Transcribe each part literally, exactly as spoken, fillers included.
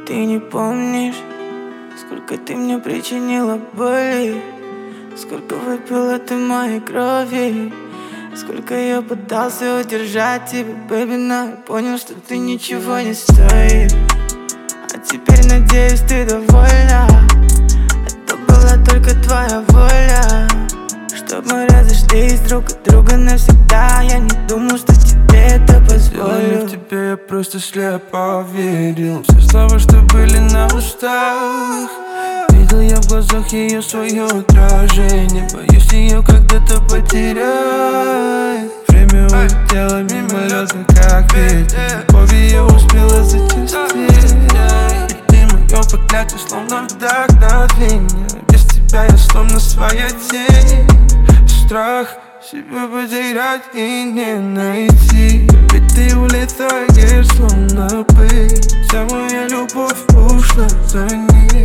Ты не помнишь, сколько ты мне причинила боли, сколько выпила ты моей крови, сколько я пытался удержать тебя, бэби, но я понял, что ты ничего не стоишь. А теперь, надеюсь, ты довольна. Это была только твоя воля, чтоб мы разошлись друг от друга навсегда. Я не думал, что тебе это позволю. В тебе я просто слепо верил. Все слова, что были на устах, видел я в глазах ее свое отражение. Боюсь ее когда-то потерять. Время улетело мимолетно, как ветер. Любовь ее успела зачастить. И ты мое проклятие, словно вдохновение. Без тебя я словно своя тень. Страх себя потерять и не найти. Ведь ты улетаешь, словно пыль. Вся моя любовь ушла за ней.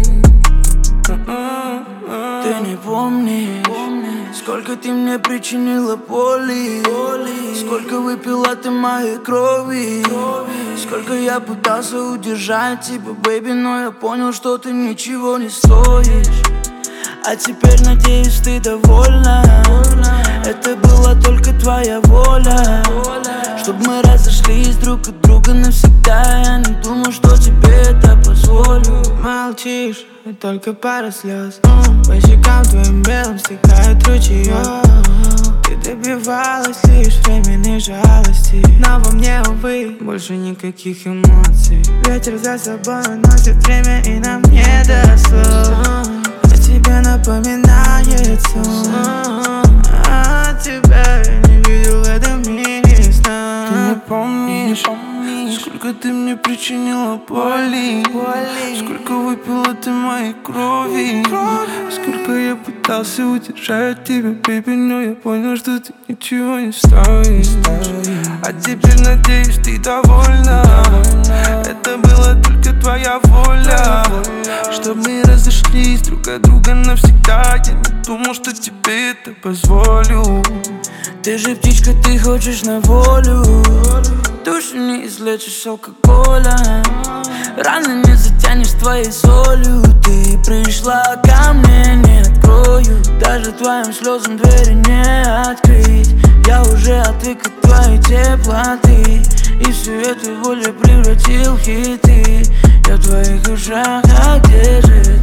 Ты не помнишь, сколько ты мне причинила боли, сколько выпила ты моей крови, сколько я пытался удержать тебя, бэби, но я понял, что ты ничего не стоишь. А теперь, надеюсь, ты довольна. Это была только твоя воля, чтоб мы разошлись друг от друга навсегда. Я не думал, что тебе это позволю. Молчишь, и только пара слез по щекам твоим белым стекает ручеек. Ты добивалась лишь временной жалости, но во мне, увы, больше никаких эмоций. Ветер за собой уносит время, и нам не до слов. О тебе напоминает сон, а тебя я не видел в этом мире сна. Ты не помнишь, сколько ты мне причинила боли, сколько выпила ты моей крови, сколько я пытался удержать тебя, бэби, но я понял, что ты ничего не стоишь. А теперь, надеюсь, ты довольна. Это была только твоя воля, чтоб мы разошлись друг от друга навсегда. Я не думал, что тебе это позволю. Ты же птичка, ты хочешь на волю. Душу не излечишь алкоголем, раны не затянешь твоей солью. Ты пришла ко мне, не открою, даже твоим слезам двери не открыть. Я уже отвык от твоей теплоты, и всю эту волю превратил в хиты. Я в твоих ушах, а где же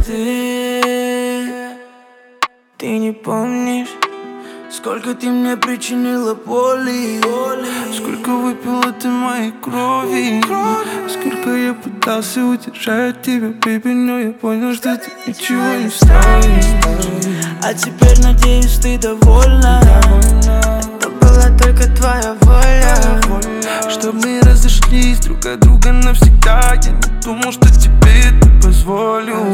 ты? Ты не помнишь, сколько ты мне причинила боли, сколько выпила ты моей крови, сколько я пытался удержать тебя, бэби, но я понял, что ты ничего не стоишь. А теперь, надеюсь, ты довольна. Это была только твоя воля, чтоб мы разошлись друг от друга навсегда. Я не думал, что тебе это позволю.